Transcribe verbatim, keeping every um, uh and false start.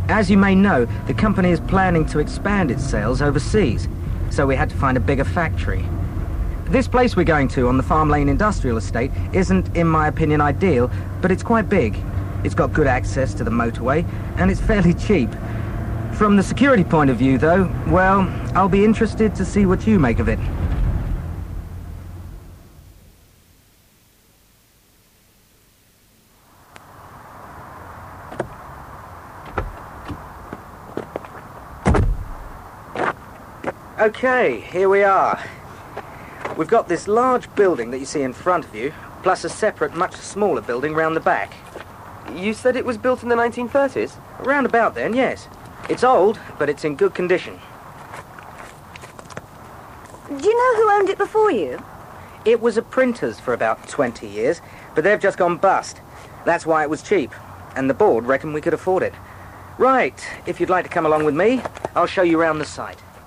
As you may know, the company is planning to expand its sales overseas, so we had to find a bigger factory. This place we're going to on the Farm Lane Industrial Estate isn't, in my opinion, ideal, but it's quite big. It's got good access to the motorway, and it's fairly cheap. From the security point of view, though, well, I'll be interested to see what you make of it. Okay, here we are. We've got this large building that you see in front of you, plus a separate, much smaller building round the back. You said it was built in the nineteen thirties? Around about then, yes. It's old, but it's in good condition. Do you know who owned it before you? It was a printer's for about twenty years, but they've just gone bust. That's why it was cheap, and the board reckoned we could afford it. Right, if you'd like to come along with me, I'll show you around the site.